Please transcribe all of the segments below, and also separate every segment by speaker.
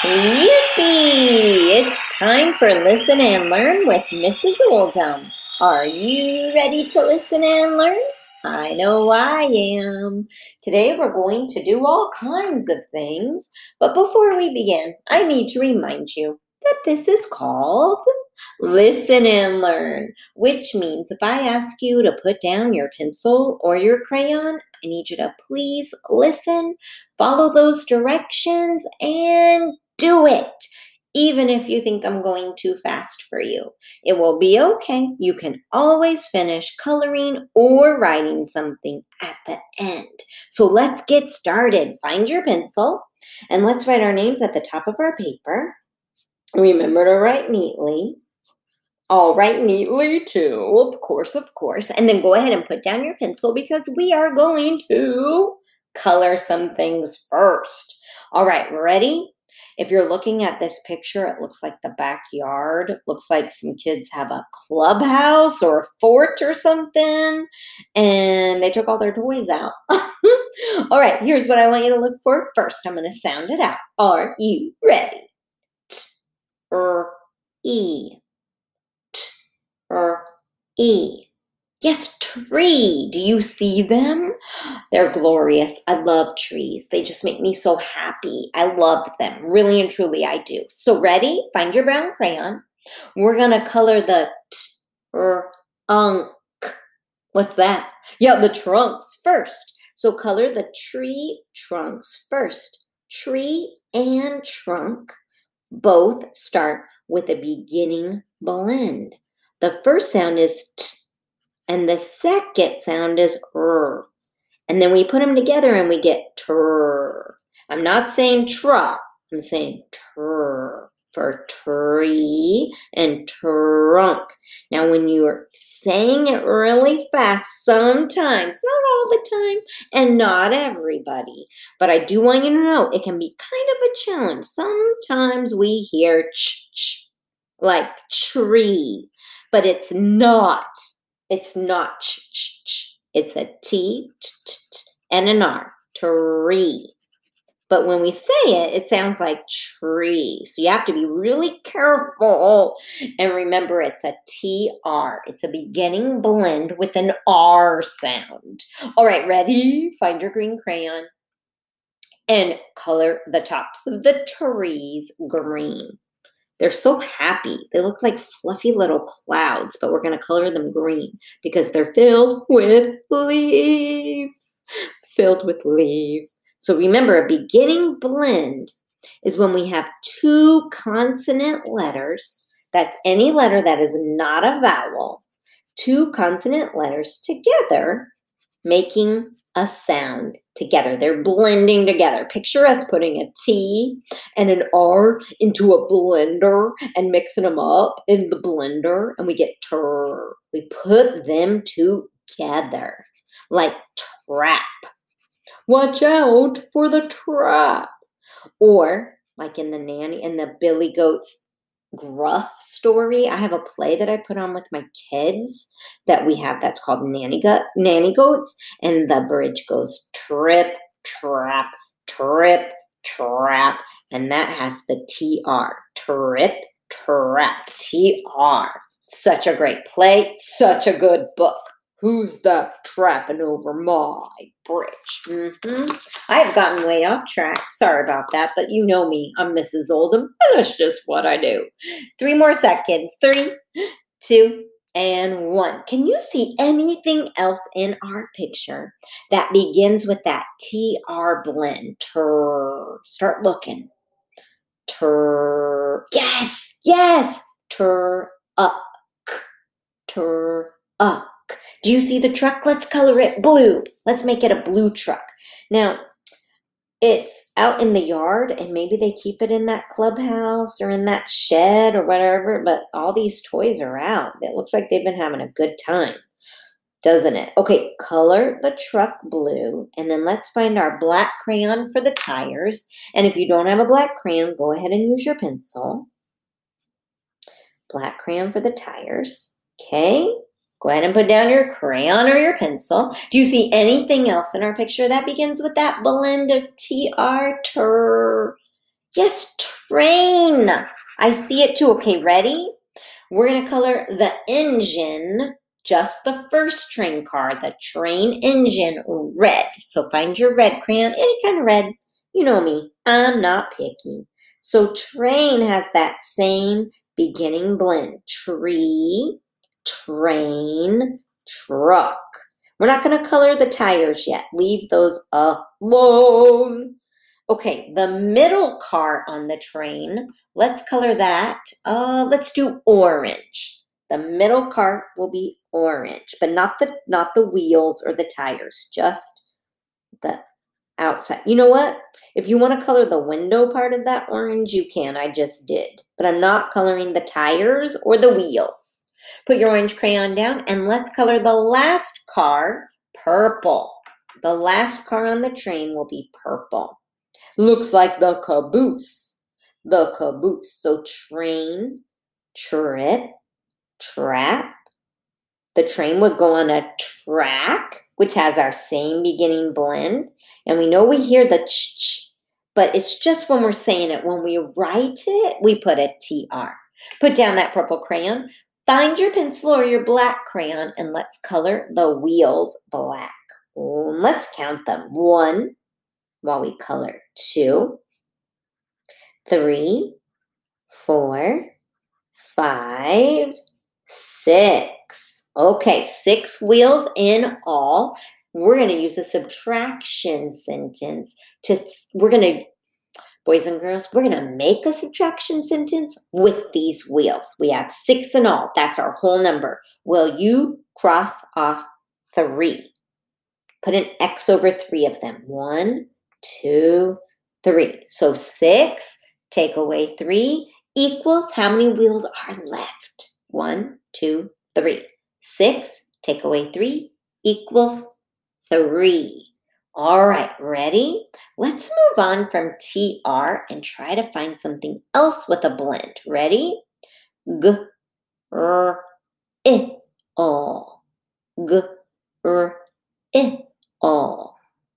Speaker 1: Yippee! It's time for Listen and Learn with Mrs. Oldham. Are you ready to listen and learn? I know I am. Today we're going to do all kinds of things, but before we begin, I need to remind you that this is called Listen and Learn, which means if I ask you to put down your pencil or your crayon, I need you to please listen, follow those directions, and do it. Even if you think I'm going too fast for you, it will be okay. You can always finish coloring or writing something at the end. So let's get started. Find your pencil and let's write our names at the top of our paper. Remember to write neatly. I'll write neatly too, of course. And then go ahead and put down your pencil because we are going to color some things first. All right, ready? If you're looking at this picture, it looks like the backyard. Looks like some kids have a clubhouse or a fort or something, and they took all their toys out. All right, here's what I want you to look for first. I'm going to sound it out. Are you ready? T-R-E. T-R-E. Yes, tree. Do you see them? They're glorious. I love trees. They just make me so happy. I love them. Really and truly, I do. So ready? Find your brown crayon. We're going to color the trunk. What's that? Yeah, the trunks first. So color the tree trunks first. Tree and trunk both start with a beginning blend. The first sound is t. And the second sound is r. And then we put them together and we get tur. I'm not saying tra. I'm saying tur for tree and trunk. Now, when you're saying it really fast, sometimes, not all the time, and not everybody, but I do want you to know it can be kind of a challenge. Sometimes we hear ch, like tree, but it's not. It's not ch, ch, ch. It's a T, t, t, t, and an R, tree. But when we say it, it sounds like tree. So you have to be really careful. And remember, it's a TR. It's a beginning blend with an R sound. All right, ready? Find your green crayon and color the tops of the trees green. They're so happy. They look like fluffy little clouds, but we're going to color them green because they're filled with leaves. Filled with leaves. So remember, a beginning blend is when we have two consonant letters. That's any letter that is not a vowel. Two consonant letters together, making a sound together. They're blending together. Picture us putting a T and an R into a blender and mixing them up in the blender, and we get tur. We put them together like trap. Watch out for the trap. Or like in the Billy Goat's Gruff story, I have a play that I put on with my kids that we have that's called Nanny Goats, and the bridge goes trip, trap, and that has the TR, trip, trap, TR. Such a great play, such a good book. Who's that trapping over my bridge? I've gotten way off track. Sorry about that, but you know me. I'm Mrs. Oldham, and that's just what I do. 3 more seconds. 3, 2, and 1. Can you see anything else in our picture that begins with that TR blend? Tur. Start looking. Tur. Yes. Tur up. Tur up. Do you see the truck? Let's color it blue. Let's make it a blue truck. Now, it's out in the yard, and maybe they keep it in that clubhouse or in that shed or whatever, but all these toys are out. It looks like they've been having a good time, doesn't it? Okay, color the truck blue, and then let's find our black crayon for the tires. And if you don't have a black crayon, go ahead and use your pencil. Black crayon for the tires. Okay. Go ahead and put down your crayon or your pencil. Do you see anything else in our picture that begins with that blend of TR, tur? Yes, train. I see it too. Okay, ready? We're going to color the engine, just the first train car, the train engine, red. So find your red crayon, any kind of red. You know me, I'm not picky. So train has that same beginning blend. Tree, train, truck. We're not going to color the tires yet. Leave those alone. Okay, the middle car on the train, let's color that. Let's do orange. The middle car will be orange, but not the wheels or the tires, just the outside. You know what? If you want to color the window part of that orange, you can. I just did. But I'm not coloring the tires or the wheels. Put your orange crayon down and let's color the last car purple. The last car on the train will be purple. Looks like the caboose. The caboose. So train, trip, trap. The train would go on a track, which has our same beginning blend. And we know we hear the ch, but it's just when we're saying it. When we write it, we put a TR. Put down that purple crayon. Find your pencil or your black crayon and let's color the wheels black. Let's count them. 1, while we color 2, 3, 4, 5, 6. Okay, 6 wheels in all. We're going to use a subtraction sentence boys and girls, we're going to make a subtraction sentence with these wheels. We have 6 in all. That's our whole number. Will you cross off 3? Put an X over 3 of them. 1, 2, 3. So 6, take away 3 equals how many wheels are left? 1, 2, 3. 6, take away 3 equals 3. All right, ready? Let's move on from TR and try to find something else with a blend. Ready? G, R, I, O. G, R, I, O.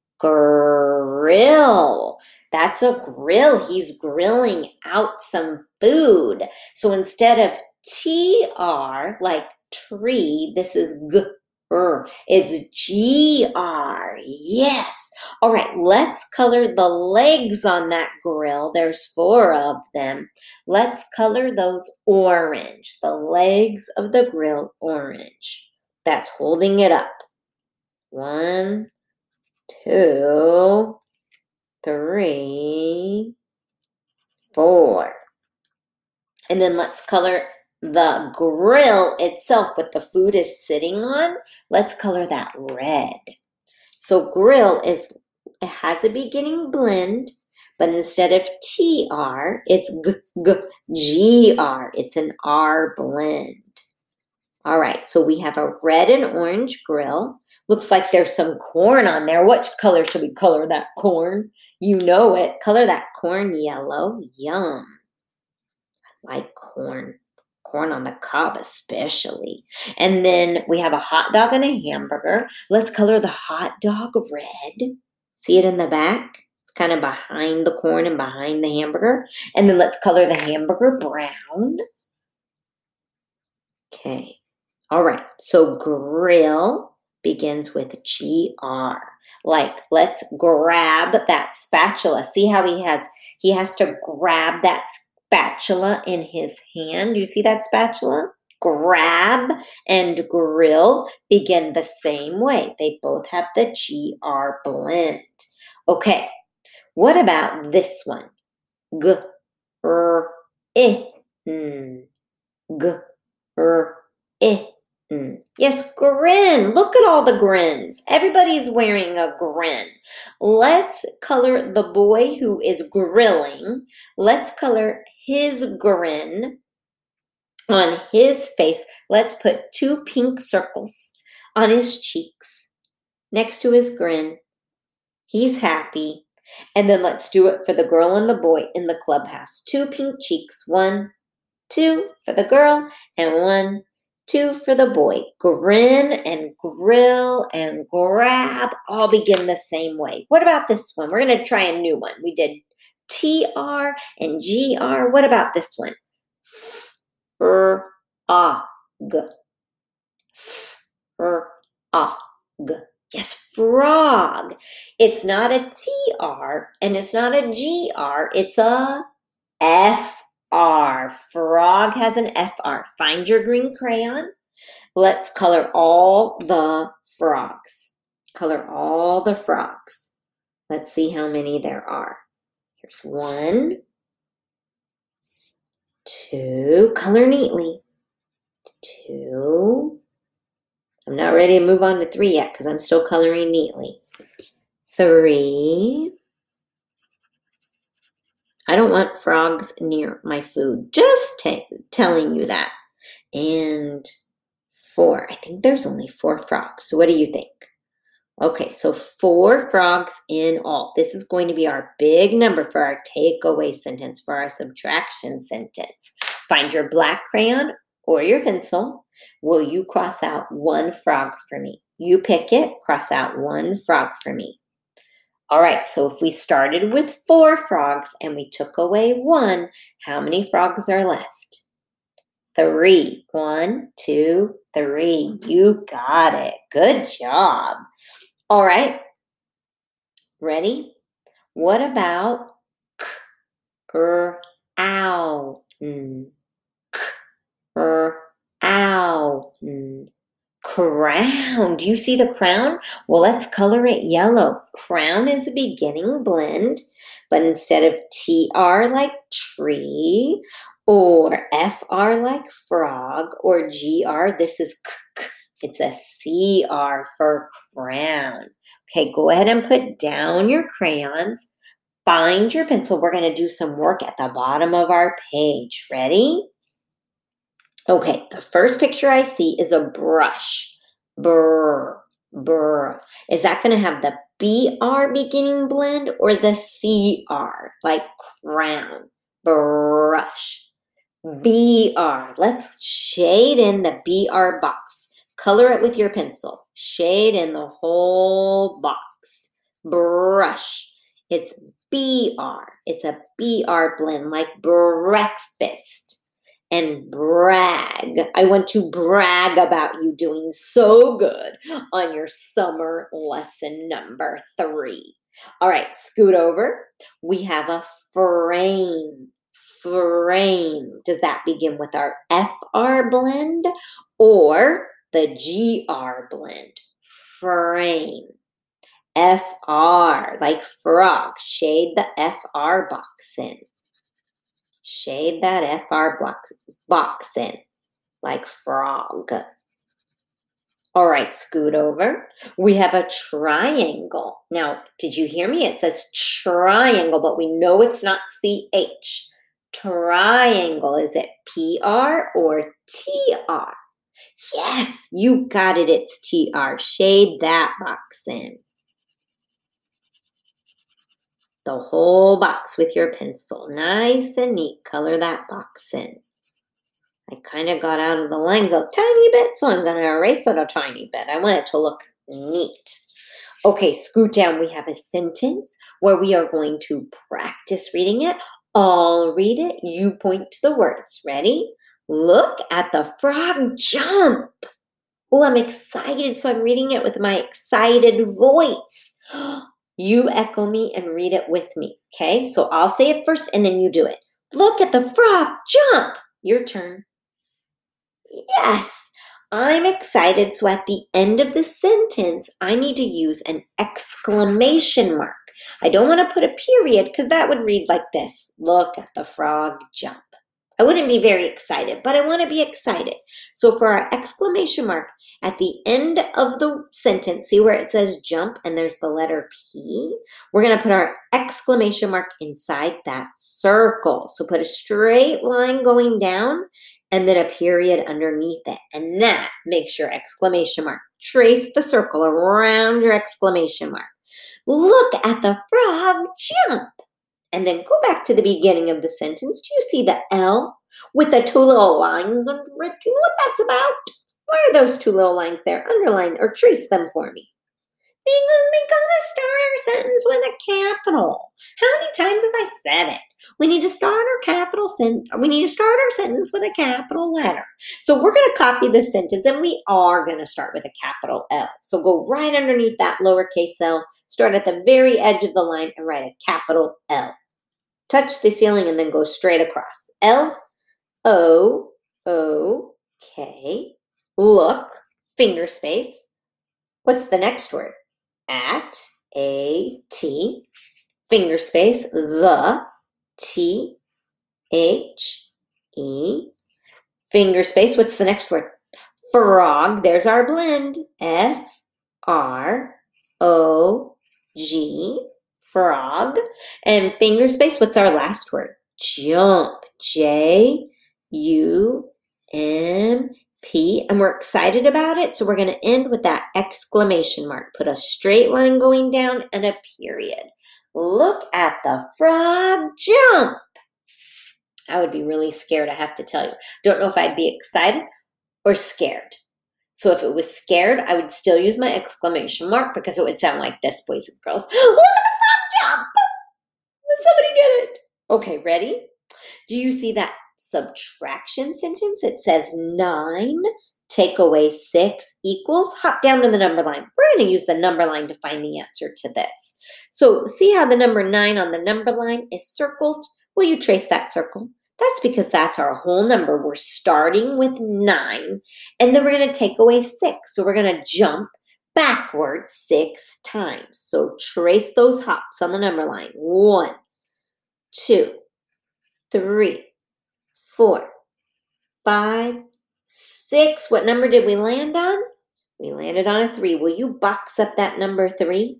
Speaker 1: Grill. That's a grill. He's grilling out some food. So instead of TR, like tree, this is G. It's GR. Yes. All right, let's color the legs on that grill. There's 4 of them. Let's color those orange. The legs of the grill orange. That's holding it up. 1, 2, 3, 4. And then let's color the grill itself, what the food is sitting on. Let's color that red. So grill it has a beginning blend, but instead of TR, it's GR. It's an R blend. All right, so we have a red and orange grill. Looks like there's some corn on there. What color should we color that corn? You know it. Color that corn yellow. Yum. I like corn. Corn on the cob especially. And then we have a hot dog and a hamburger. Let's color the hot dog red. See it in the back? It's kind of behind the corn and behind the hamburger. And then let's color the hamburger brown. Okay. All right. So grill begins with GR. Like, let's grab that spatula. See how he has to grab that spatula in his hand. You see that spatula? Grab and grill begin the same way. They both have the GR blend. Okay, what about this one? G, R, I, N. G, R, I, N. Yes, grin. Look at all the grins. Everybody's wearing a grin. Let's color the boy who is grilling. Let's color his grin on his face. Let's put 2 pink circles on his cheeks next to his grin. He's happy. And then let's do it for the girl and the boy in the clubhouse. 2 pink cheeks. 1, 2 for the girl and 1, 2 for the boy. Grin and grill and grab all begin the same way. What about this one? We're going to try a new one. We did TR and GR. What about this one? Frog. Frog. Yes, frog. It's not a TR and it's not a GR. It's a FR. Frog has an FR. Find your green crayon. Let's color all the frogs. Color all the frogs. Let's see how many there are. Here's 1, 2. Color neatly. 2. I'm not ready to move on to 3 yet because I'm still coloring neatly. 3. I don't want frogs near my food. Just telling you that. And 4. I think there's only 4 frogs. So what do you think? Okay, so 4 frogs in all. This is going to be our big number for our takeaway sentence, for our subtraction sentence. Find your black crayon or your pencil. Will you cross out 1 frog for me? You pick it, cross out 1 frog for me. All right, so if we started with 4 frogs and we took away 1, how many frogs are left? 3. 1, 2, 3. You got it. Good job. All right. Ready? What about ow? Ow. Crown. Do you see the crown? Well, let's color it yellow. Crown is a beginning blend, but instead of TR like tree, or FR like frog, or GR, this is it's a CR for crown. Okay, go ahead and put down your crayons. Find your pencil. We're going to do some work at the bottom of our page. Ready? Okay, the first picture I see is a brush. Brr, brr. Is that going to have the BR beginning blend or the CR, like crown? Brush. BR. Let's shade in the BR box. Color it with your pencil. Shade in the whole box. Brush. It's BR. It's a BR blend, like breakfast. And brag. I want to brag about you doing so good on your summer lesson number 3. All right, scoot over. We have a frame. Frame. Does that begin with our FR blend or the GR blend? Frame. FR, like frog. Shade the FR box in. Shade that FR box in, like frog. All right, scoot over. We have a triangle. Now, did you hear me? It says triangle, but we know it's not CH. Triangle. Is it PR or TR? Yes, you got it. It's TR. Shade that box in. The whole box with your pencil. Nice and neat. Color that box in. I kind of got out of the lines a tiny bit, so I'm going to erase it a tiny bit. I want it to look neat. Okay, scoot down. We have a sentence where we are going to practice reading it. I'll read it. You point to the words. Ready? Look at the frog jump. Oh, I'm excited, so I'm reading it with my excited voice. You echo me and read it with me, okay? So I'll say it first and then you do it. Look at the frog jump. Your turn. Yes, I'm excited. So at the end of the sentence, I need to use an exclamation mark. I don't want to put a period because that would read like this. Look at the frog jump. I wouldn't be very excited, but I want to be excited. So for our exclamation mark at the end of the sentence, see where it says jump and there's the letter P? We're going to put our exclamation mark inside that circle. So put a straight line going down and then a period underneath it. And that makes your exclamation mark. Trace the circle around your exclamation mark. Look at the frog jump. And then go back to the beginning of the sentence. Do you see the L with the 2 little lines under it? Do you know what that's about? Why are those 2 little lines there? Underline or trace them for me. Because we gotta start our sentence with a capital. How many times have I said it? We need to start our sentence with a capital letter. So we're gonna copy this sentence and we are gonna start with a capital L. So go right underneath that lowercase L, start at the very edge of the line and write a capital L. Touch the ceiling and then go straight across. L, O, O, K, look, finger space. What's the next word? At, A, T, finger space, the, T, H, E, finger space. What's the next word? Frog. There's our blend. F, R, O, G, frog. And finger space. What's our last word? Jump. J, U, M, P, and we're excited about it, so we're going to end with that exclamation mark. Put a straight line going down and a period. Look at the frog jump. I would be really scared, I have to tell you. Don't know if I'd be excited or scared. So if it was scared, I would still use my exclamation mark because it would sound like this, boys and girls. Look at the frog jump. Somebody get it. Okay, ready? Do you see that subtraction sentence? It says 9 take away 6 equals, hop down to the number line. We're going to use the number line to find the answer to this. So see how the number 9 on the number line is circled? Will you trace that circle? That's because that's our whole number. We're starting with 9, and then we're going to take away 6. So we're going to jump backwards 6 times. So trace those hops on the number line. 1, 2, 3, 4, 5, 6. What number did we land on? We landed on a 3. Will you box up that number 3?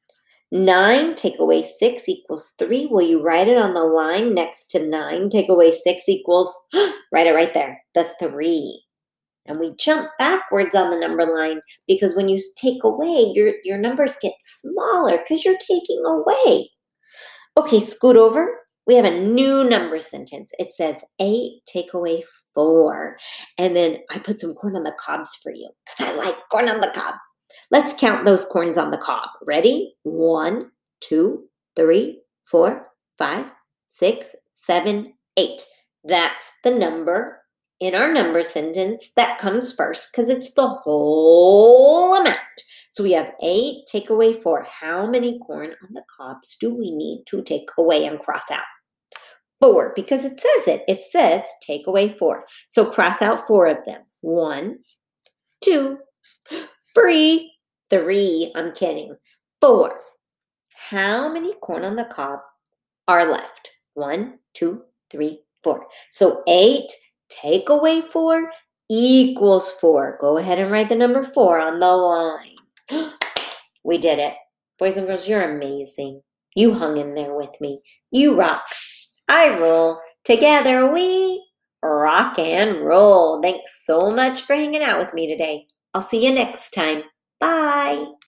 Speaker 1: 9 take away 6 equals 3. Will you write it on the line next to 9 take away 6 equals, write it right there, the 3. And we jump backwards on the number line because when you take away, your numbers get smaller because you're taking away. Okay, scoot over. We have a new number sentence. It says 8 take away 4. And then I put some corn on the cobs for you because I like corn on the cob. Let's count those corns on the cob. Ready? 1, 2, 3, 4, 5, 6, 7, 8. That's the number in our number sentence that comes first because it's the whole amount. So we have 8 take away 4. How many corn on the cobs do we need to take away and cross out? 4, because it says it. It says take away 4. So cross out 4 of them. 1, 2, 3. I'm kidding. 4. How many corn on the cob are left? 1, 2, 3, 4. So 8 take away 4 equals 4. Go ahead and write the number 4 on the line. We did it. Boys and girls, you're amazing. You hung in there with me. You rock. I roll. Together we rock and roll. Thanks so much for hanging out with me today. I'll see you next time. Bye.